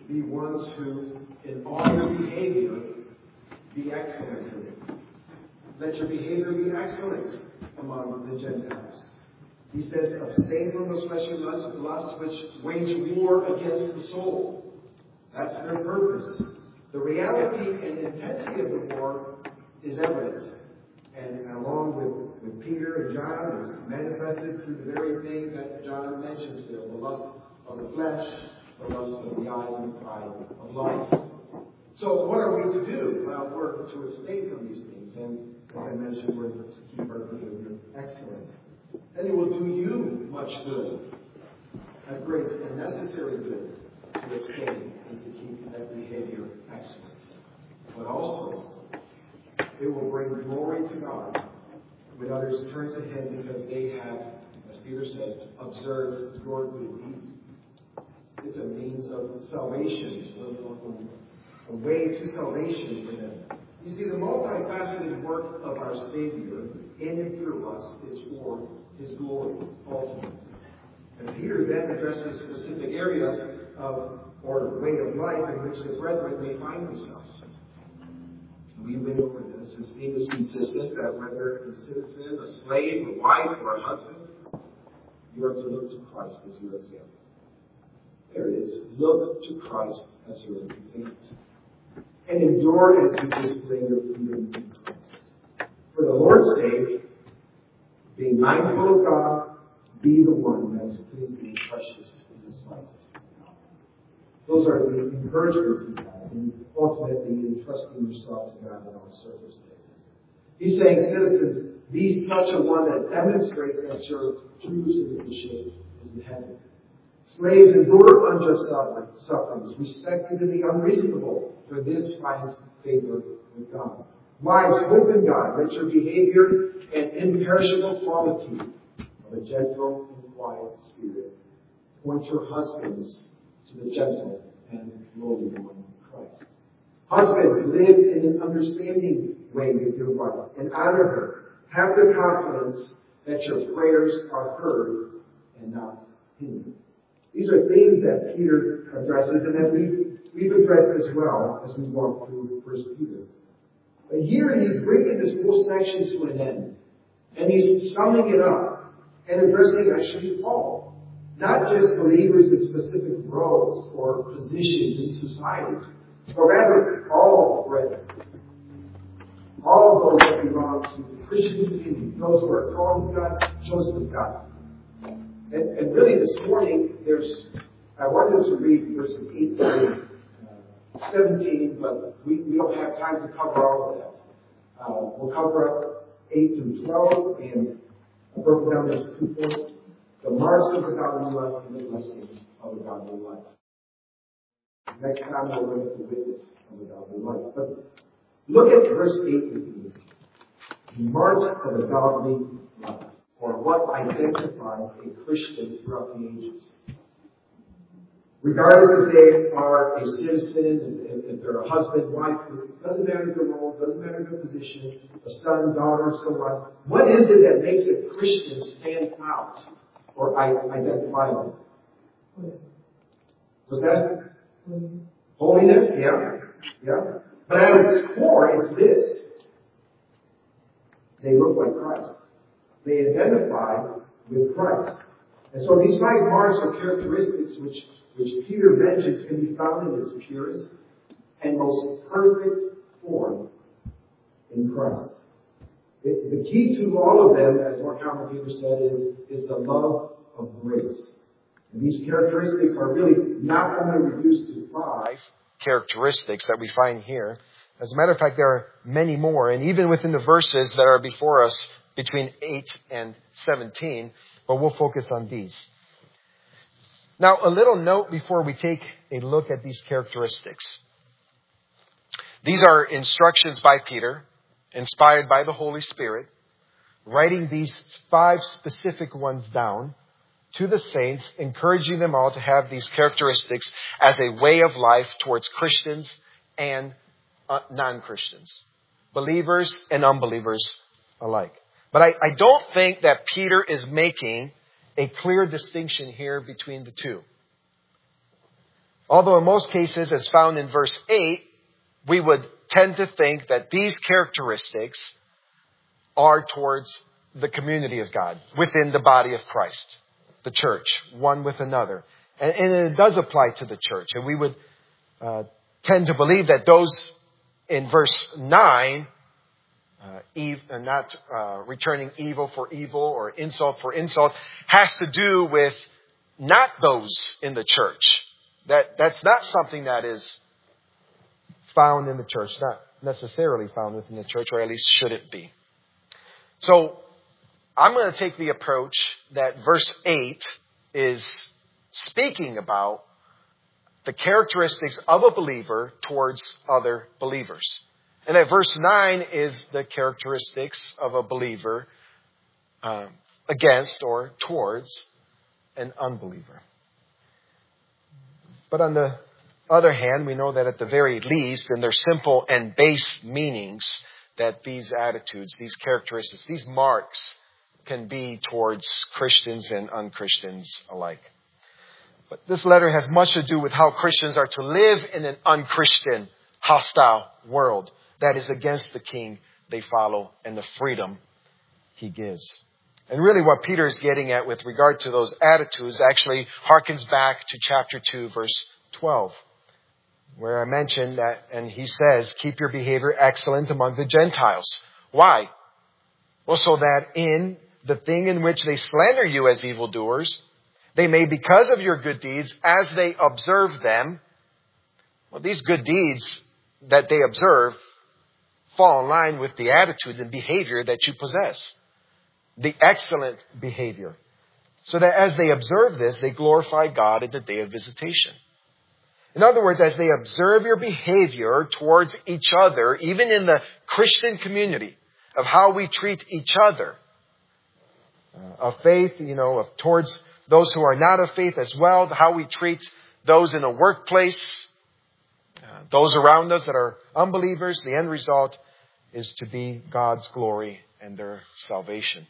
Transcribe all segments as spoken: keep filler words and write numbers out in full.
be ones who, in all your behavior, be excellent in it. Let your behavior be excellent among the Gentiles. He says, abstain from those fleshly lusts which wage war against the soul. That's their purpose. The reality and intensity of the war is evident. And along with, with Peter and John, it's manifested through the very thing that John mentions here, the lust of the flesh, the lust of the eyes, and the pride of life. So what are we to do? Well, we're to abstain from these things. And as I mentioned, we're to keep our behavior excellent. And it will do you much good, a great and necessary good, to abstain and to keep that behavior excellent. But also, it will bring glory to God when others turn to Him because they have, as Peter says, observed your good deeds. It's a means of salvation, a way to salvation for them. You see, the multifaceted work of our Savior in and through us is for His glory, ultimately. And Peter then addresses specific areas of, or way of life in which the brethren may find themselves. We went over this. His theme is consistent that whether a citizen, a slave, a wife, or a husband, you are to look to Christ as your example. There it is. Look to Christ as your example. And endure as you display your freedom in Christ. For the Lord's sake, being mindful of God, be the one that is pleasing and precious in His sight. Those are the encouragements He has, and ultimately entrusting yourself to God in all circumstances. He's saying, citizens, be such a one that demonstrates that your true citizenship is in heaven. Slaves, endure unjust sufferings, respect even the unreasonable, for this finds favor with God. Wives, hope in God. Let your behavior and imperishable quality of a gentle and quiet spirit point your husbands to the gentle and lowly one, Christ. Husbands, live in an understanding way with your wife and honor her. Have the confidence that your prayers are heard and not hindered. These are things that Peter addresses and that we've, we've addressed as well as we walk through First Peter. But here he's bringing this whole section to an end. And he's summing it up and addressing actually all. Not just believers in specific roles or positions in society, but rather all brethren. All those that belong to the Christian community, those who are called of God, chosen of God. And, and really this morning, there's, I wanted to read verses eight to seventeen, but we, we don't have time to cover all of that. Uh, we'll cover eight through twelve, and I broke it down into two points. The marks of a godly life and the blessings of a godly life. Next time we'll look at the witness of a godly life. But look at verse eight with me. The marks of a godly life, or what identifies a Christian throughout the ages. Regardless if they are a citizen, if, if they're a husband, wife, it doesn't matter their role, it doesn't matter their position, a son, daughter, so on. What is it that makes a Christian stand out or identifiable? Was that? Holiness, yeah. Yeah. But at its core, it's this. They look like Christ. They identify with Christ. And so these five marks are characteristics which, which Peter mentions can be found in its purest and most perfect form in Christ. It, the key to all of them, as one commentator said, is, is the love of grace. And these characteristics are really not only reduced to five characteristics that we find here. As a matter of fact, there are many more. And even within the verses that are before us, between eight and seventeen, but we'll focus on these. Now, a little note before we take a look at these characteristics. These are instructions by Peter, inspired by the Holy Spirit, writing these five specific ones down to the saints, encouraging them all to have these characteristics as a way of life towards Christians and uh, non-Christians, believers and unbelievers alike. But I, I don't think that Peter is making a clear distinction here between the two. Although in most cases, as found in verse eight, we would tend to think that these characteristics are towards the community of God, within the body of Christ, the church, one with another. And, and it does apply to the church. And we would uh, tend to believe that those in verse nine, uh, Eve, uh, not uh, returning evil for evil or insult for insult, has to do with not those in the church. That That's not something that is found in the church, not necessarily found within the church, or at least should it be. So I'm going to take the approach that verse eight is speaking about the characteristics of a believer towards other believers. And that verse nine is the characteristics of a believer um, against or towards an unbeliever. But on the other hand, we know that at the very least, in their simple and base meanings, that these attitudes, these characteristics, these marks can be towards Christians and un-Christians alike. But this letter has much to do with how Christians are to live in an un-Christian, hostile world that is against the King they follow and the freedom He gives. And really what Peter is getting at with regard to those attitudes actually harkens back to chapter two, verse twelve, where I mentioned that, and he says, keep your behavior excellent among the Gentiles. Why? Well, so that in the thing in which they slander you as evildoers, they may, because of your good deeds, as they observe them, well, these good deeds that they observe fall in line with the attitude and behavior that you possess. The excellent behavior. So that as they observe this, they glorify God in the day of visitation. In other words, as they observe your behavior towards each other, even in the Christian community, of how we treat each other, uh, of faith, you know, of towards those who are not of faith as well, how we treat those in a workplace, uh, those around us that are unbelievers, the end result is to be God's glory and their salvation.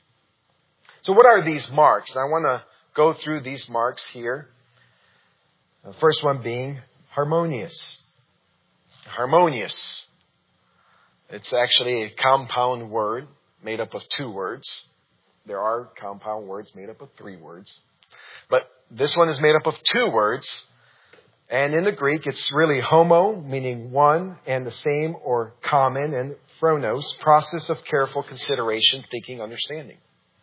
So what are these marks? I want to go through these marks here. The first one being harmonious. Harmonious. It's actually a compound word made up of two words. There are compound words made up of three words. But this one is made up of two words. And in the Greek, it's really homo, meaning one and the same or common, and phronos, process of careful consideration, thinking, understanding.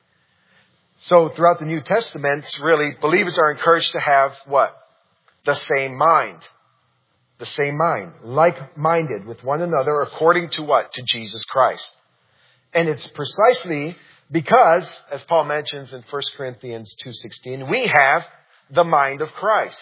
So throughout the New Testament, really, believers are encouraged to have what? The same mind. The same mind. Like-minded with one another according to what? To Jesus Christ. And it's precisely because, as Paul mentions in First Corinthians two sixteen, we have the mind of Christ.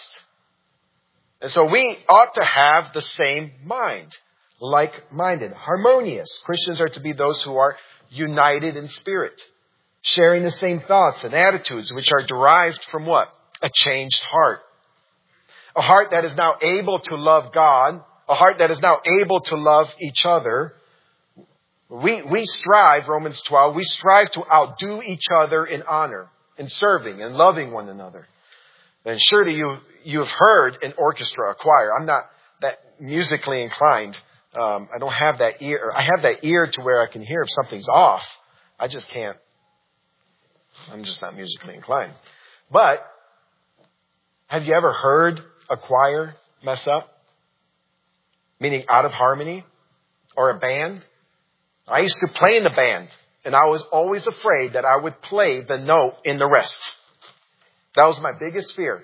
And so we ought to have the same mind. Like-minded. Harmonious. Christians are to be those who are united in spirit. Sharing the same thoughts and attitudes which are derived from what? A changed heart. A heart that is now able to love God. A heart that is now able to love each other. We, we strive, Romans twelve, we strive to outdo each other in honor, in serving, and loving one another. And surely you, you've heard an orchestra, a choir. I'm not that musically inclined. Um, I don't have that ear. I have that ear to where I can hear if something's off. I just can't. I'm just not musically inclined. But have you ever heard a choir mess up? Meaning out of harmony? Or a band? I used to play in the band, and I was always afraid that I would play the note in the rest. That was my biggest fear.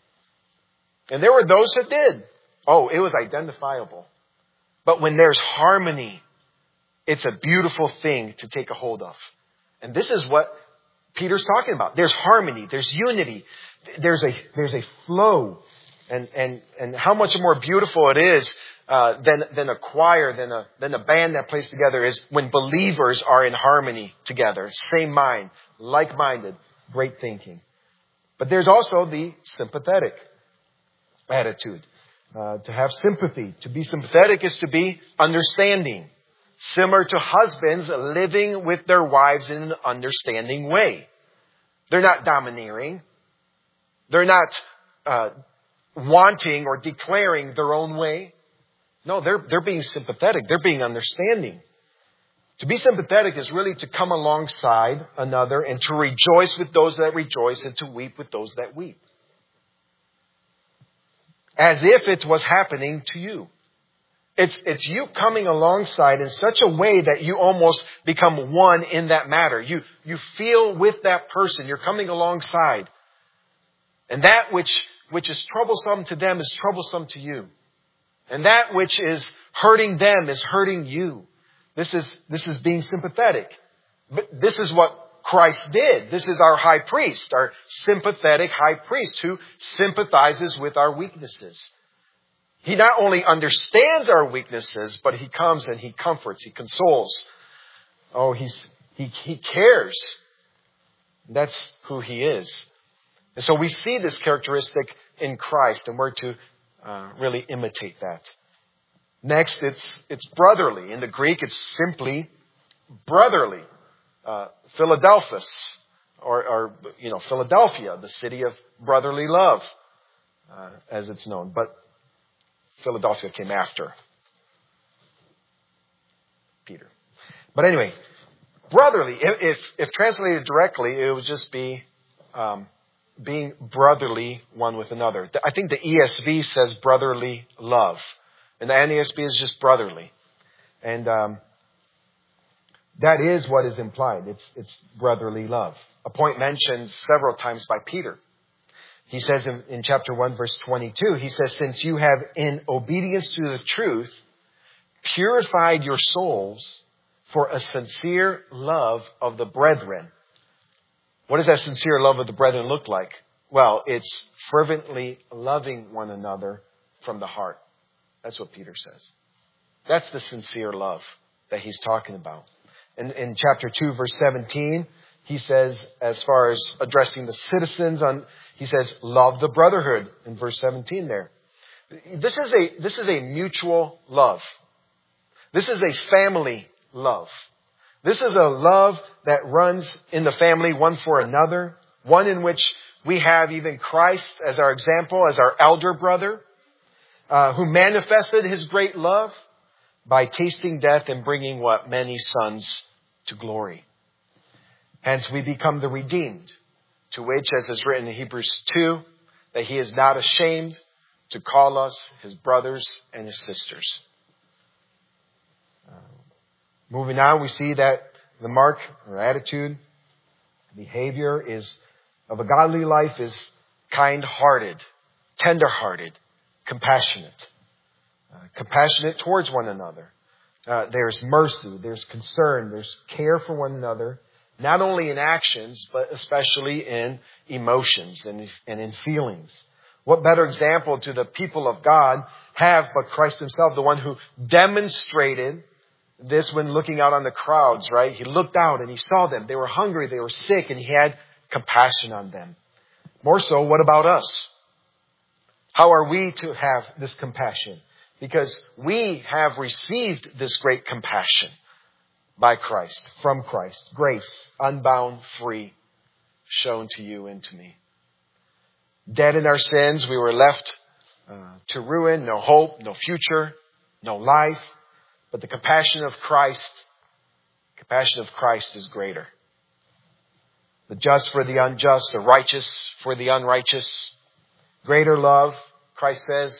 And there were those that did. Oh, it was identifiable. But when there's harmony, it's a beautiful thing to take a hold of. And this is what Peter's talking about. There's harmony. There's unity. There's a, there's a flow. And, and, and how much more beautiful it is, uh, than, than a choir, than a, than a band that plays together is when believers are in harmony together. Same mind, like-minded, great thinking. But there's also the sympathetic attitude. Uh, to have sympathy. To be sympathetic is to be understanding. Similar to husbands living with their wives in an understanding way. They're not domineering. They're not uh, wanting or declaring their own way. No, they're, they're being sympathetic. They're being understanding. To be sympathetic is really to come alongside another and to rejoice with those that rejoice and to weep with those that weep. As if it was happening to you. It's, it's you coming alongside in such a way that you almost become one in that matter. You, you feel with that person. You're coming alongside. And that which, which is troublesome to them is troublesome to you. And that which is hurting them is hurting you. This is, this is being sympathetic. But this is what Christ did. This is our high priest, our sympathetic high priest who sympathizes with our weaknesses. He not only understands our weaknesses, but he comes and he comforts, he consoles. Oh, he's, he, he cares. That's who he is. And so we see this characteristic in Christ, and we're to uh, really imitate that. Next, it's, it's brotherly. In the Greek, it's simply brotherly. Uh, Philadelphus, or, or, you know, Philadelphia, the city of brotherly love, uh, as it's known. But Philadelphia came after Peter. But anyway, brotherly, if, if translated directly, it would just be um, being brotherly one with another. I think the E S V says brotherly love. And the N A S B is just brotherly. And um, that is what is implied. It's, it's brotherly love. A point mentioned several times by Peter. He says in, in chapter one, verse twenty-two, he says, since you have, in obedience to the truth, purified your souls for a sincere love of the brethren. What does that sincere love of the brethren look like? Well, it's fervently loving one another from the heart. That's what Peter says. That's the sincere love that he's talking about. In, in chapter two, verse seventeen, he says, as far as addressing the citizens, on, he says, love the brotherhood in verse seventeen there. This is a, this is a mutual love. This is a family love. This is a love that runs in the family one for another. One in which we have even Christ as our example, as our elder brother, uh, who manifested his great love by tasting death and bringing what? Many sons to glory. Hence we become the redeemed, to which, as is written in Hebrews two, that he is not ashamed to call us his brothers and his sisters. Uh, moving on, we see that the mark or attitude, behavior is of a godly life is kind-hearted, tender-hearted, compassionate. Uh, compassionate towards one another. Uh, there's mercy, there's concern, there's care for one another, not only in actions, but especially in emotions and, and in feelings. What better example do the people of God have but Christ himself, the one who demonstrated this when looking out on the crowds, right? He looked out and he saw them. They were hungry, they were sick, and he had compassion on them. More so, what about us? How are we to have this compassion? Because we have received this great compassion by Christ, from Christ. Grace, unbound, free, shown to you and to me. Dead in our sins, we were left uh, to ruin, no hope, no future, no life. But the compassion of Christ, compassion of Christ is greater. The just for the unjust, the righteous for the unrighteous. Greater love, Christ says,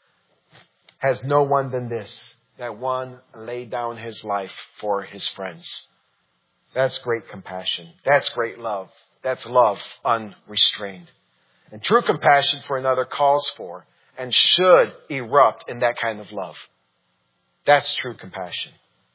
has no one than this, that one laid down his life for his friends. That's great compassion. That's great love. That's love unrestrained. And true compassion for another calls for and should erupt in that kind of love. That's true compassion.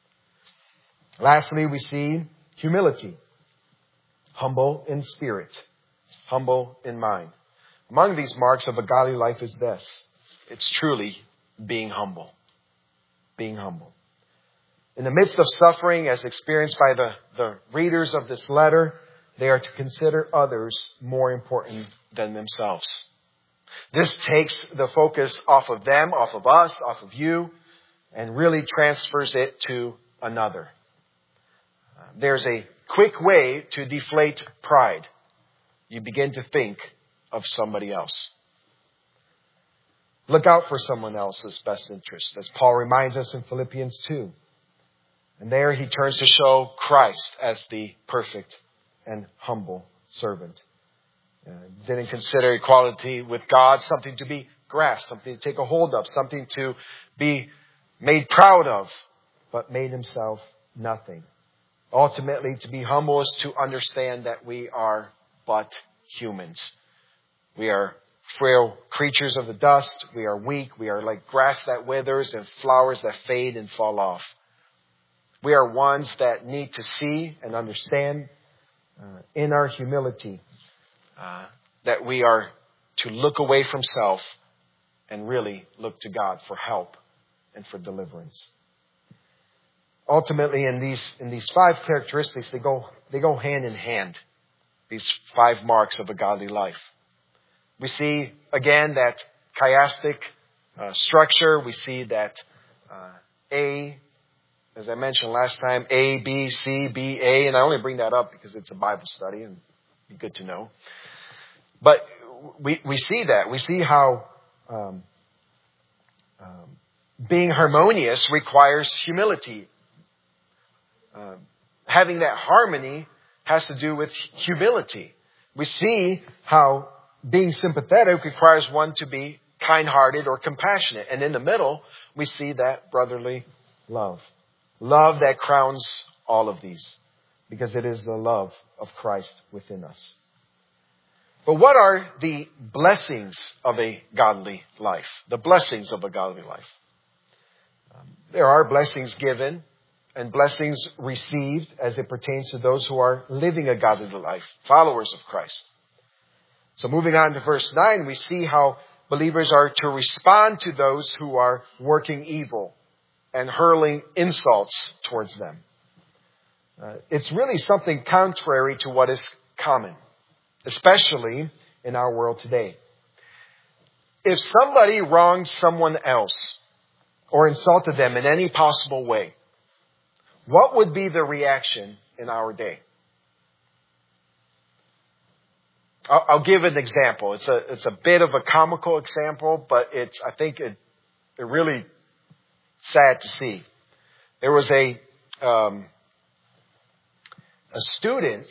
Lastly, we see humility. Humble in spirit. Humble in mind. Among these marks of a godly life is this. It's truly being humble. Being humble. In the midst of suffering, as experienced by the, the readers of this letter, they are to consider others more important than themselves. This takes the focus off of them, off of us, off of you, and really transfers it to another. Uh, there's a quick way to deflate pride. You begin to think of somebody else. Look out for someone else's best interest, as Paul reminds us in Philippians two. And there he turns to show Christ as the perfect and humble servant. Uh, didn't consider equality with God something to be grasped, something to take a hold of, something to be made proud of, but made himself nothing. Ultimately, to be humble is to understand that we are but humans. We are frail creatures of the dust. We are weak. We are like grass that withers and flowers that fade and fall off. We are ones that need to see and understand uh, in our humility uh, that we are to look away from self and really look to God for help and for deliverance. Ultimately, in these in these five characteristics, they go they go hand in hand. These five marks of a godly life. We see again that chiastic uh, structure. We see that uh, A. As I mentioned last time, A, B, C, B, A, and I only bring that up because it's a Bible study and it'd be good to know. But we we see that. We see how um, um, being harmonious requires humility. Uh, having that harmony has to do with humility. We see how being sympathetic requires one to be kind-hearted or compassionate. And in the middle, we see that brotherly love. Love that crowns all of these, because it is the love of Christ within us. But what are the blessings of a godly life? The blessings of a godly life. Um, there are blessings given and blessings received as it pertains to those who are living a godly life, followers of Christ. So moving on to verse nine, we see how believers are to respond to those who are working evil and hurling insults towards them. Uh, it's really something contrary to what is common, especially in our world today. If somebody wronged someone else or insulted them in any possible way, what would be the reaction in our day? I'll, I'll give an example. It's a it's a bit of a comical example, but it's I think it it really sad to see. There was a um, a student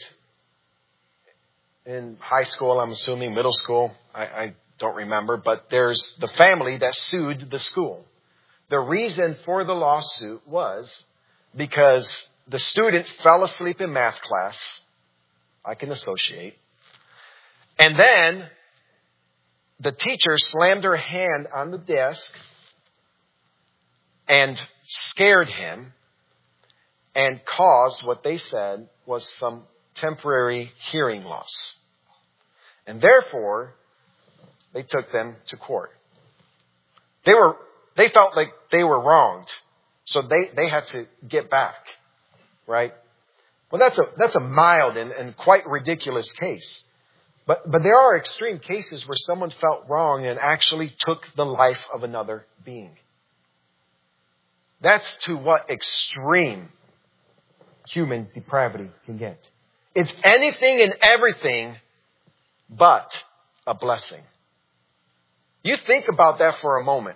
in high school, I'm assuming middle school, I, I don't remember, but there's the family that sued the school. The reason for the lawsuit was because the student fell asleep in math class. I can associate. And then the teacher slammed her hand on the desk and scared him and caused what they said was some temporary hearing loss. And therefore, they took them to court. They were, they felt like they were wronged. So they, they had to get back, right? Well, that's a, that's a mild and, and quite ridiculous case. But, but there are extreme cases where someone felt wrong and actually took the life of another being. That's to what extreme human depravity can get. It's anything and everything but a blessing. You think about that for a moment.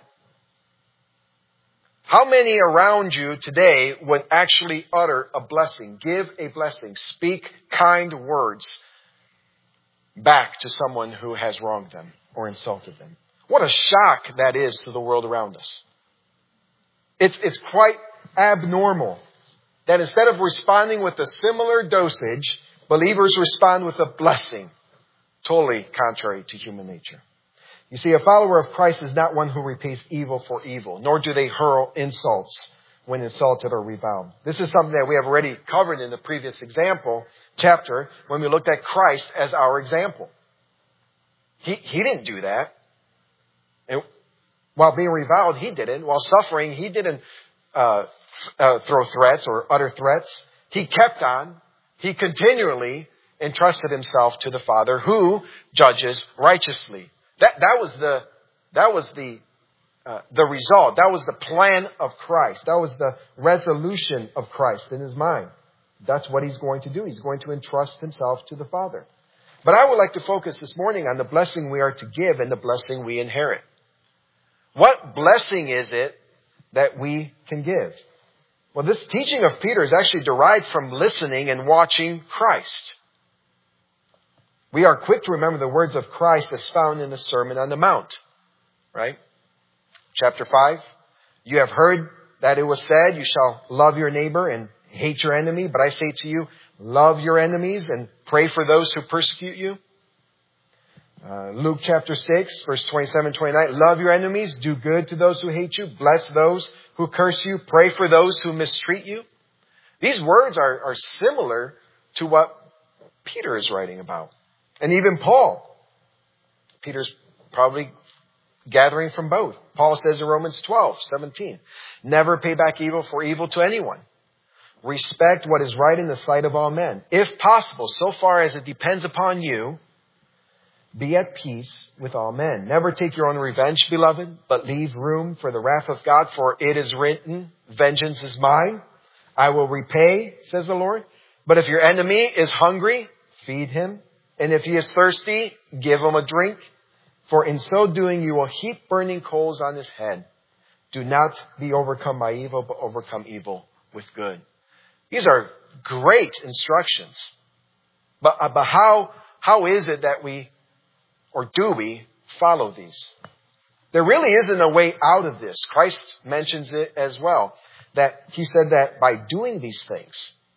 How many around you today would actually utter a blessing, give a blessing, speak kind words back to someone who has wronged them or insulted them? What a shock that is to the world around us. It's, it's quite abnormal that instead of responding with a similar dosage, believers respond with a blessing, totally contrary to human nature. You see, a follower of Christ is not one who repays evil for evil, nor do they hurl insults when insulted or reviled. This is something that we have already covered in the previous example chapter when we looked at Christ as our example. He, he didn't do that. And while being reviled, he didn't. While suffering, he didn't uh, uh, throw threats or utter threats. He kept on. He continually entrusted himself to the Father who judges righteously. That that was the that was the uh, the result. That was the plan of Christ. That was the resolution of Christ in his mind. That's what he's going to do. He's going to entrust himself to the Father. But I would like to focus this morning on the blessing we are to give and the blessing we inherit. What blessing is it that we can give? Well, this teaching of Peter is actually derived from listening and watching Christ. We are quick to remember the words of Christ as found in the Sermon on the Mount, right? Chapter five, you have heard that it was said, you shall love your neighbor and hate your enemy. But I say to you, love your enemies and pray for those who persecute you. Uh, Luke chapter six, verse twenty-seven, twenty-nine, love your enemies, do good to those who hate you, bless those who curse you, pray for those who mistreat you. These words are, are similar to what Peter is writing about. And even Paul. Peter's probably gathering from both. Paul says in Romans twelve, seventeen, never pay back evil for evil to anyone. Respect what is right in the sight of all men. If possible, so far as it depends upon you, be at peace with all men. Never take your own revenge, beloved, but leave room for the wrath of God, for it is written, vengeance is mine. I will repay, says the Lord. But if your enemy is hungry, feed him. And if he is thirsty, give him a drink. For in so doing, you will heap burning coals on his head. Do not be overcome by evil, but overcome evil with good. These are great instructions. But, uh, but how, how is it that we, or do we, follow these? There really isn't a way out of this. Christ mentions it as well. That he said that by doing these things,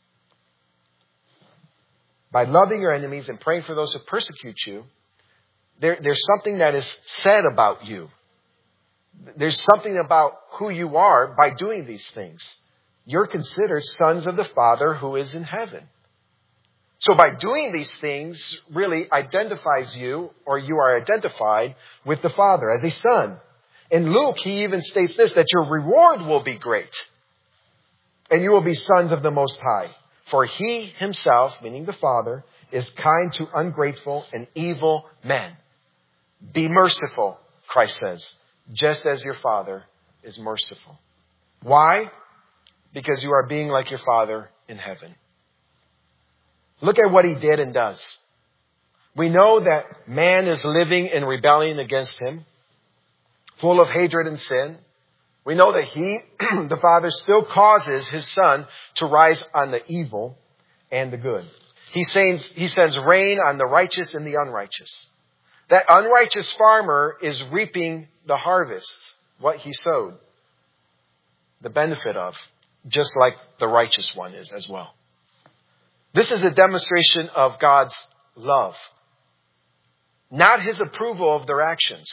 by loving your enemies and praying for those who persecute you, there, there's something that is said about you. There's something about who you are by doing these things. You're considered sons of the Father who is in heaven. So by doing these things really identifies you, or you are identified with the Father as a son. In Luke, he even states this, that your reward will be great. And you will be sons of the Most High. For he himself, meaning the Father, is kind to ungrateful and evil men. Be merciful, Christ says, just as your Father is merciful. Why? Because you are being like your Father in heaven. Look at what he did and does. We know that man is living in rebellion against him, full of hatred and sin. We know that he, the Father, still causes his Son to rise on the evil and the good. He sends, he sends rain on the righteous and the unrighteous. That unrighteous farmer is reaping the harvest, what he sowed, the benefit of, just like the righteous one is as well. This is a demonstration of God's love, not his approval of their actions,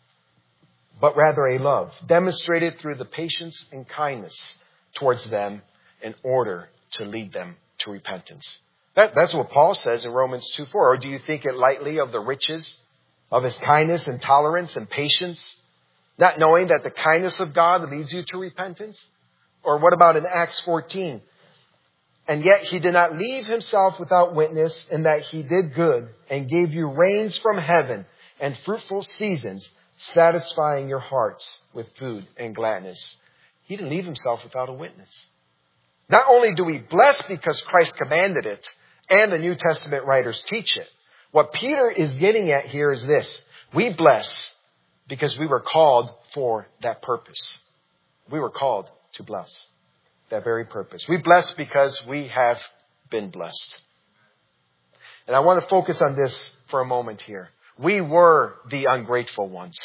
but rather a love demonstrated through the patience and kindness towards them in order to lead them to repentance. That, that's what Paul says in Romans two four. Or do you think it lightly of the riches of his kindness and tolerance and patience, not knowing that the kindness of God leads you to repentance? Or what about in Acts fourteen? And yet he did not leave himself without witness, in that he did good and gave you rains from heaven and fruitful seasons, satisfying your hearts with food and gladness. He didn't leave himself without a witness. Not only do we bless because Christ commanded it, and the New Testament writers teach it. What Peter is getting at here is this. We bless because we were called for that purpose. We were called to bless. That very purpose. We bless because we have been blessed. And I want to focus on this for a moment here. We were the ungrateful ones.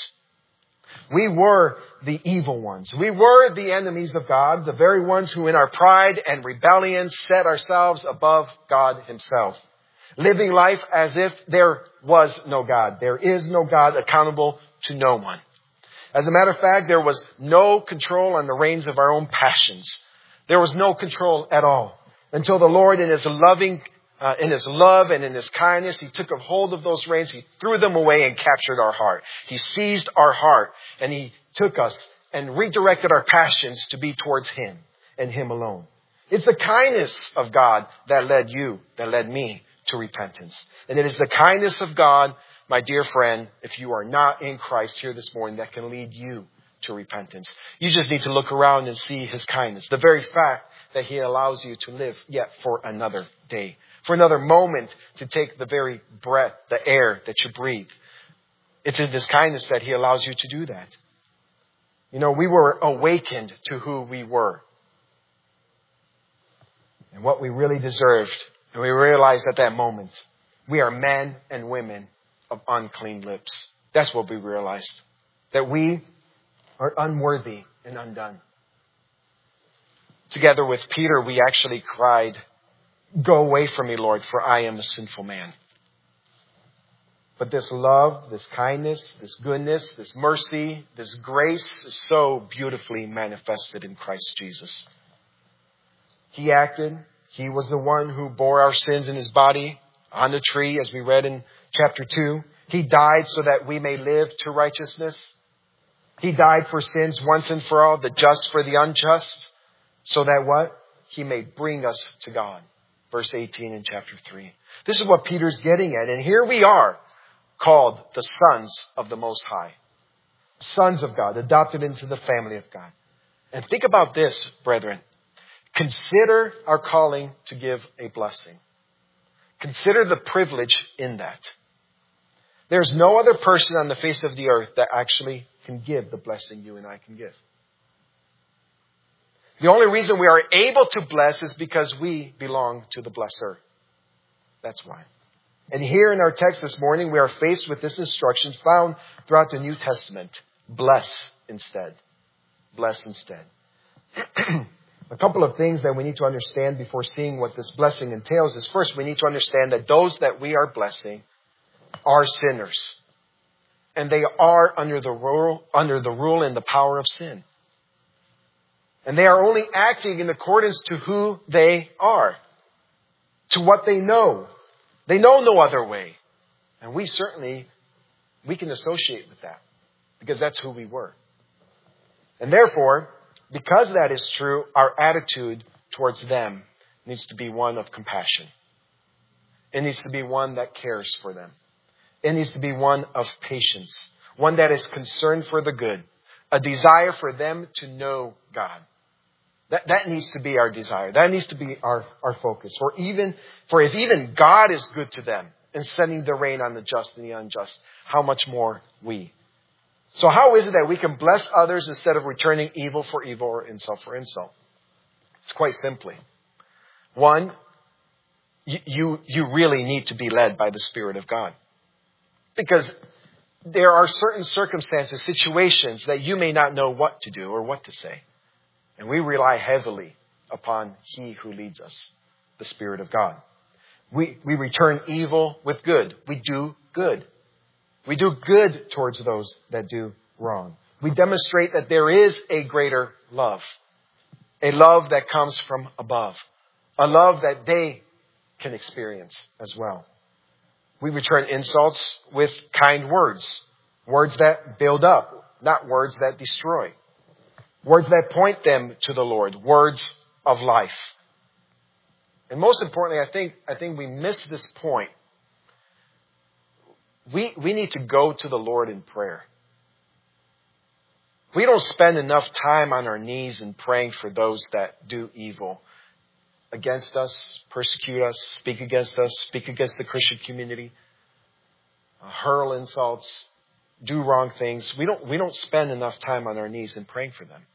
We were the evil ones. We were the enemies of God, the very ones who in our pride and rebellion set ourselves above God himself. Living life as if there was no God. There is no God, accountable to no one. As a matter of fact, there was no control on the reins of our own passions. There was no control at all until the Lord in his loving, uh, in his love and in his kindness, he took a hold of those reins. He threw them away and captured our heart. He seized our heart and he took us and redirected our passions to be towards him and him alone. It's the kindness of God that led you, that led me to repentance. And it is the kindness of God, my dear friend, if you are not in Christ here this morning, that can lead you to repentance. You just need to look around and see his kindness. The very fact that he allows you to live yet for another day, for another moment to take the very breath, the air that you breathe. It's in his kindness that he allows you to do that. You know, we were awakened to who we were and what we really deserved. And we realized at that moment, we are men and women of unclean lips. That's what we realized. That we are unworthy and undone. Together with Peter, we actually cried, "Go away from me, Lord, for I am a sinful man." But this love, this kindness, this goodness, this mercy, this grace is so beautifully manifested in Christ Jesus. He acted. He was the one who bore our sins in His body on the tree, as we read in chapter two. He died so that we may live to righteousness. He died for sins once and for all, the just for the unjust, so that what? He may bring us to God. Verse eighteen in chapter three. This is what Peter's getting at. And here we are, called the sons of the Most High. Sons of God, adopted into the family of God. And think about this, brethren. Consider our calling to give a blessing. Consider the privilege in that. There's no other person on the face of the earth that actually can give the blessing you and I can give. The only reason we are able to bless is because we belong to the blesser. That's why. And here in our text this morning, we are faced with this instruction found throughout the New Testament. Bless instead. Bless instead. A couple of things that we need to understand before seeing what this blessing entails is, first, we need to understand that those that we are blessing are sinners. And they are under the rule, under the rule and the power of sin. And they are only acting in accordance to who they are, to what they know. They know no other way. And we certainly, we can associate with that because that's who we were. And therefore, because that is true, our attitude towards them needs to be one of compassion. It needs to be one that cares for them. It needs to be one of patience, one that is concerned for the good, a desire for them to know God. That, that needs to be our desire. That needs to be our, our focus. For even, for if even God is good to them and sending the rain on the just and the unjust, how much more we? So how is it that we can bless others instead of returning evil for evil or insult for insult? It's quite simply. One, you, you, you really need to be led by the Spirit of God. Because there are certain circumstances, situations that you may not know what to do or what to say. And we rely heavily upon He who leads us, the Spirit of God. We, we return evil with good. We do good. We do good towards those that do wrong. We demonstrate that there is a greater love. A love that comes from above. A love that they can experience as well. We return insults with kind words. Words that build up, not words that destroy. Words that point them to the Lord. Words of life. And most importantly, I think, I think we miss this point. We, we need to go to the Lord in prayer. We don't spend enough time on our knees and praying for those that do evil against us, persecute us, speak against us, speak against the Christian community, uh, hurl insults, do wrong things. We don't, we don't spend enough time on our knees and praying for them.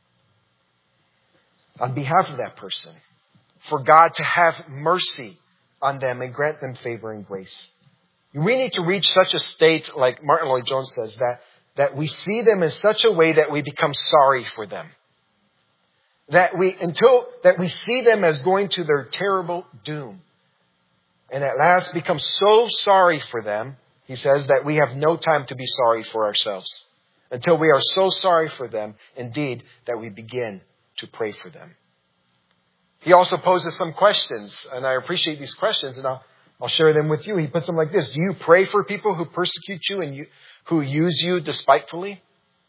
On behalf of that person, for God to have mercy on them and grant them favor and grace. We need to reach such a state, like Martin Lloyd-Jones says, that, that we see them in such a way that we become sorry for them. That we, until, that we see them as going to their terrible doom. And at last become so sorry for them, he says, that we have no time to be sorry for ourselves. Until we are so sorry for them, indeed, that we begin to pray for them. He also poses some questions, and I appreciate these questions, and I'll, I'll share them with you. He puts them like this. Do you pray for people who persecute you and you, who use you despitefully?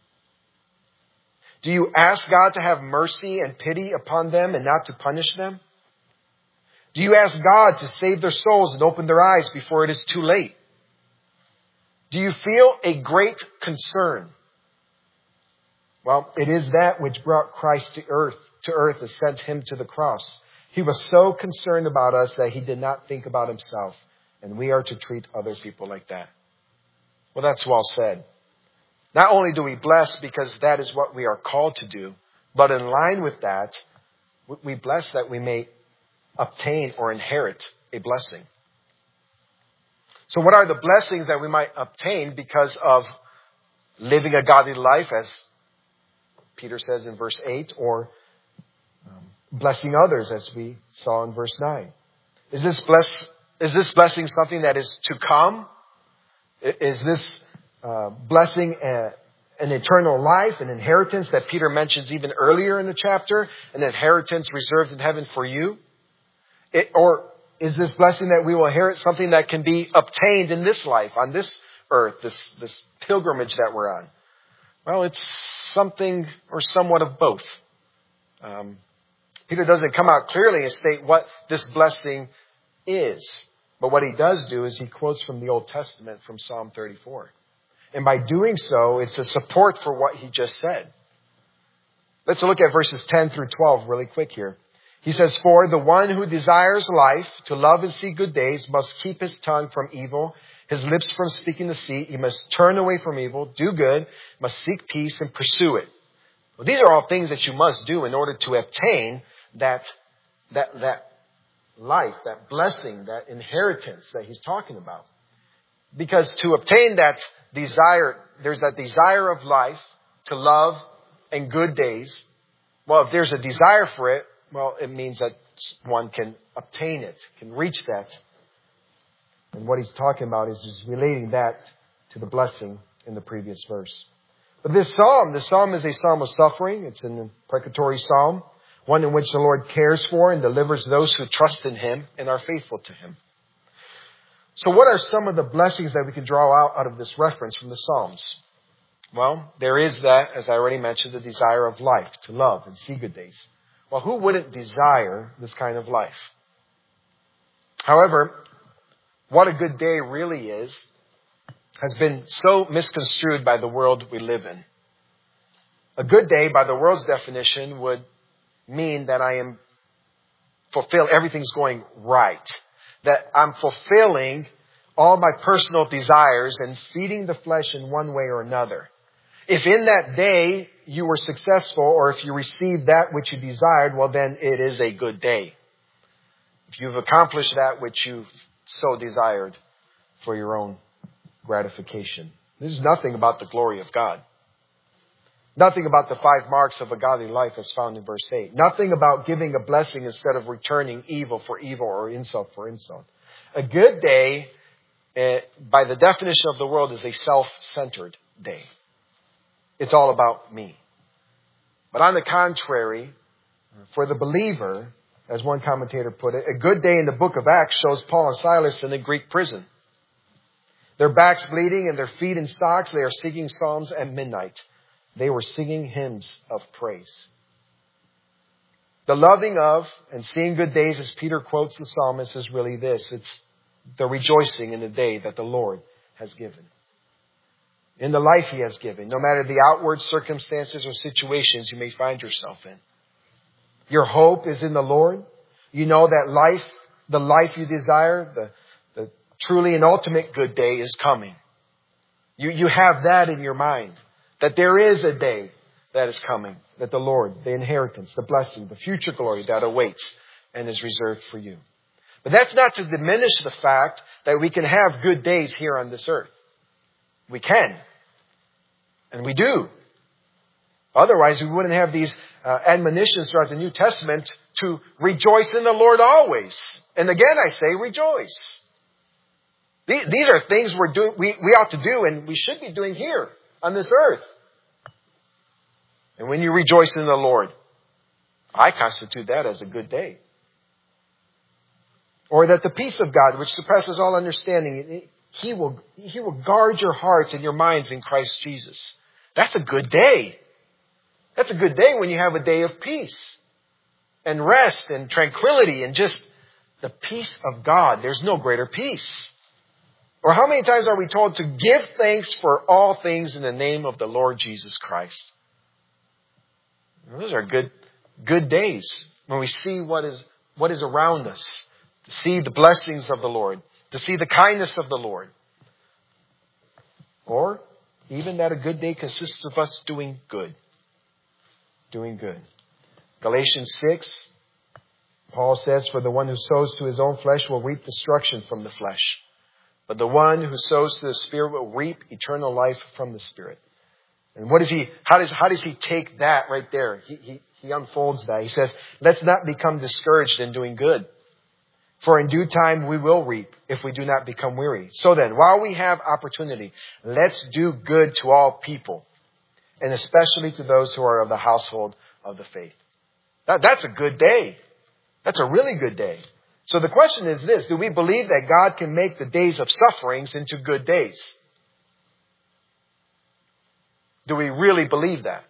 Do you ask God to have mercy and pity upon them and not to punish them? Do you ask God to save their souls and open their eyes before it is too late? Do you feel a great concern? Well, it is that which brought Christ to earth, to earth and sent Him to the cross. He was so concerned about us that He did not think about Himself. And we are to treat other people like that. Well, that's well said. Not only do we bless because that is what we are called to do, but in line with that, we bless that we may obtain or inherit a blessing. So what are the blessings that we might obtain because of living a godly life, as Peter says in verse eight, or um, blessing others, as we saw in verse nine? Is this bless? Is this blessing something that is to come? Is this uh, blessing a, an eternal life, an inheritance that Peter mentions even earlier in the chapter, an inheritance reserved in heaven for you? It, or is this blessing that we will inherit something that can be obtained in this life, on this earth, this, this pilgrimage that we're on? Well, it's something or somewhat of both. Um, Peter doesn't come out clearly and state what this blessing is. But what he does do is he quotes from the Old Testament, from Psalm thirty-four. And by doing so, it's a support for what he just said. Let's look at verses ten through twelve really quick here. He says, "For the one who desires life, to love and see good days, must keep his tongue from evil, his lips from speaking deceit. He must turn away from evil, do good, must seek peace and pursue it." Well, these are all things that you must do in order to obtain that, that, that life, that blessing, that inheritance that he's talking about. Because to obtain that desire, there's that desire of life, to love and good days. Well, if there's a desire for it, well, it means that one can obtain it, can reach that. And what he's talking about is just relating that to the blessing in the previous verse. But this psalm, this psalm is a psalm of suffering. It's an imprecatory psalm, one in which the Lord cares for and delivers those who trust in Him and are faithful to Him. So what are some of the blessings that we can draw out, out of this reference from the Psalms? Well, there is that, as I already mentioned, the desire of life, to love and see good days. Well, who wouldn't desire this kind of life? However, what a good day really is has been so misconstrued by the world we live in. A good day, by the world's definition, would mean that I am fulfilled, everything's going right. That I'm fulfilling all my personal desires and feeding the flesh in one way or another. If in that day you were successful, or if you received that which you desired, well then it is a good day. If you've accomplished that which you've so desired for your own gratification. This is nothing about the glory of God. Nothing about the five marks of a godly life as found in verse eight. Nothing about giving a blessing instead of returning evil for evil or insult for insult. A good day, uh, by the definition of the world, is a self-centered day. It's all about me. But on the contrary, for the believer, as one commentator put it, a good day in the book of Acts shows Paul and Silas in the Greek prison. Their backs bleeding and their feet in stocks, they are singing psalms at midnight. They were singing hymns of praise. The loving of and seeing good days, as Peter quotes the psalmist, is really this. It's the rejoicing in the day that the Lord has given. In the life He has given, no matter the outward circumstances or situations you may find yourself in. Your hope is in the Lord. You know that life, the life you desire, the, the truly and ultimate good day is coming. You, you have that in your mind. That there is a day that is coming. That the Lord, the inheritance, the blessing, the future glory that awaits and is reserved for you. But that's not to diminish the fact that we can have good days here on this earth. We can. And we do. Otherwise, we wouldn't have these uh, admonitions throughout the New Testament to rejoice in the Lord always. And again, I say rejoice. These, these are things we're doing, we, we ought to do and we should be doing here on this earth. And when you rejoice in the Lord, I constitute that as a good day. Or that the peace of God, which surpasses all understanding, He will, He will guard your hearts and your minds in Christ Jesus. That's a good day. That's a good day when you have a day of peace and rest and tranquility and just the peace of God. There's no greater peace. Or how many times are we told to give thanks for all things in the name of the Lord Jesus Christ? Those are good, good days when we see what is, what is around us, to see the blessings of the Lord, to see the kindness of the Lord. Or even that a good day consists of us doing good. Doing good. Galatians six, Paul says, for the one who sows to his own flesh will reap destruction from the flesh. But the one who sows to the Spirit will reap eternal life from the Spirit. And what does he, how does, how does he take that right there? He, he, he unfolds that. He says, let's not become discouraged in doing good. For in due time we will reap if we do not become weary. So then, while we have opportunity, let's do good to all people, and especially to those who are of the household of the faith. That, that's a good day. That's a really good day. So the question is this, do we believe that God can make the days of sufferings into good days? Do we really believe that?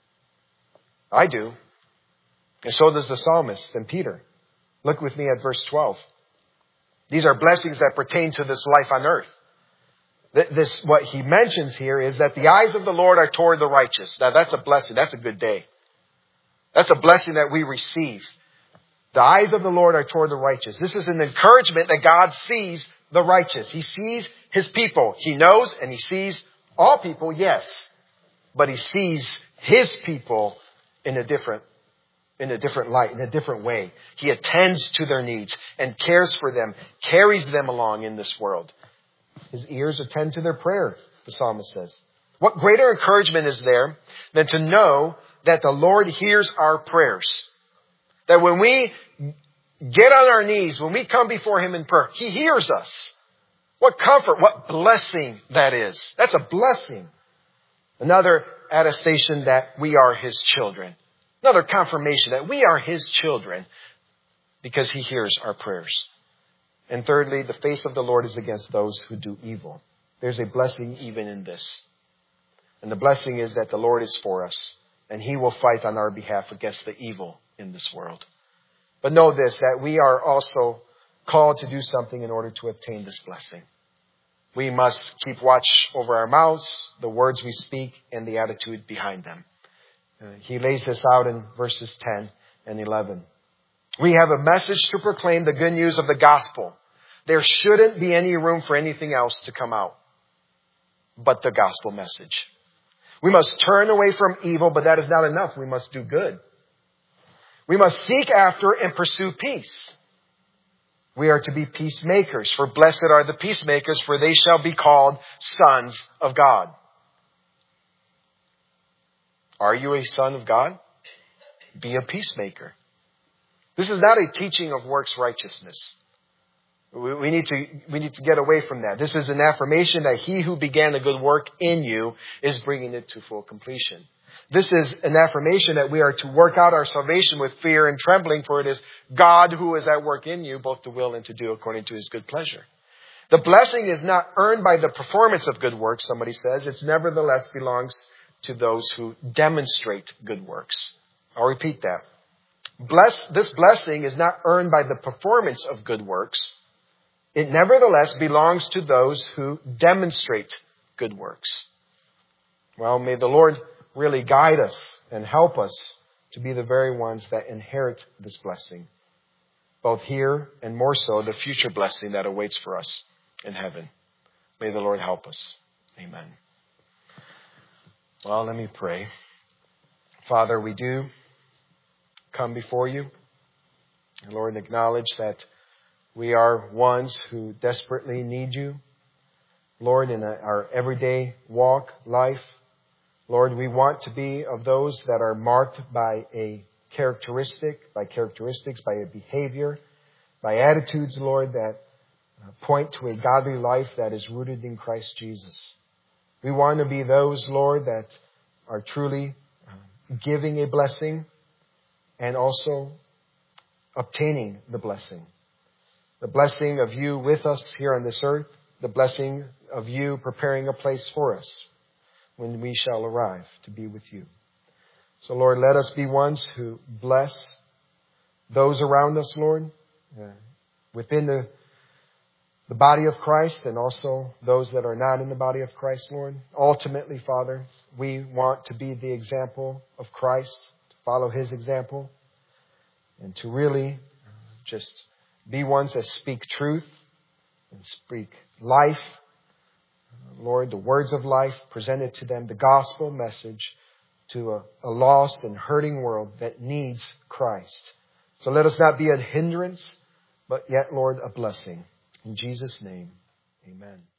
I do. And so does the psalmist and Peter. Look with me at verse twelve. These are blessings that pertain to this life on earth. This, what he mentions here is that the eyes of the Lord are toward the righteous. Now that's a blessing. That's a good day. That's a blessing that we receive. The eyes of the Lord are toward the righteous. This is an encouragement that God sees the righteous. He sees his people. He knows and he sees all people, yes. But he sees his people in a different in a different light, in a different way. He attends to their needs and cares for them, carries them along in this world. His ears attend to their prayer, the psalmist says. What greater encouragement is there than to know that the Lord hears our prayers? That when we get on our knees, when we come before him in prayer, he hears us. What comfort, what blessing that is. That's a blessing. Another attestation that we are his children. Another confirmation that we are his children because he hears our prayers. And thirdly, the face of the Lord is against those who do evil. There's a blessing even in this. And the blessing is that the Lord is for us and he will fight on our behalf against the evil in this world. But know this, that we are also called to do something in order to obtain this blessing. We must keep watch over our mouths, the words we speak, and the attitude behind them. Uh, he lays this out in verses ten and eleven. We have a message to proclaim, the good news of the gospel. There shouldn't be any room for anything else to come out but the gospel message. We must turn away from evil, but that is not enough. We must do good. We must seek after and pursue peace. We are to be peacemakers, for blessed are the peacemakers, for they shall be called sons of God. Are you a son of God? Be a peacemaker. This is not a teaching of works righteousness. We, we need to, we need to get away from that. This is an affirmation that he who began a good work in you is bringing it to full completion. This is an affirmation that we are to work out our salvation with fear and trembling, for it is God who is at work in you, both to will and to do according to his good pleasure. The blessing is not earned by the performance of good works, somebody says. It nevertheless belongs to those who demonstrate good works. I'll repeat that. Bless, this blessing is not earned by the performance of good works. It nevertheless belongs to those who demonstrate good works. Well, may the Lord really guide us and help us to be the very ones that inherit this blessing, both here and more so the future blessing that awaits for us in heaven. May the Lord help us. Amen. Well, let me pray. Father, we do come before you, Lord, and acknowledge that we are ones who desperately need you. Lord, in our everyday walk, life, Lord, we want to be of those that are marked by a characteristic, by characteristics, by a behavior, by attitudes, Lord, that point to a godly life that is rooted in Christ Jesus. We want to be those, Lord, that are truly giving a blessing and also obtaining the blessing. The blessing of you with us here on this earth, the blessing of you preparing a place for us when we shall arrive to be with you. So, Lord, let us be ones who bless those around us, Lord, uh, within the, the body of Christ and also those that are not in the body of Christ, Lord. Ultimately, Father, we want to be the example of Christ, to follow his example, and to really just be ones that speak truth and speak life Lord, the words of life presented to them, the gospel message to a, a lost and hurting world that needs Christ. So let us not be a hindrance, but yet, Lord, a blessing. In Jesus' name, amen.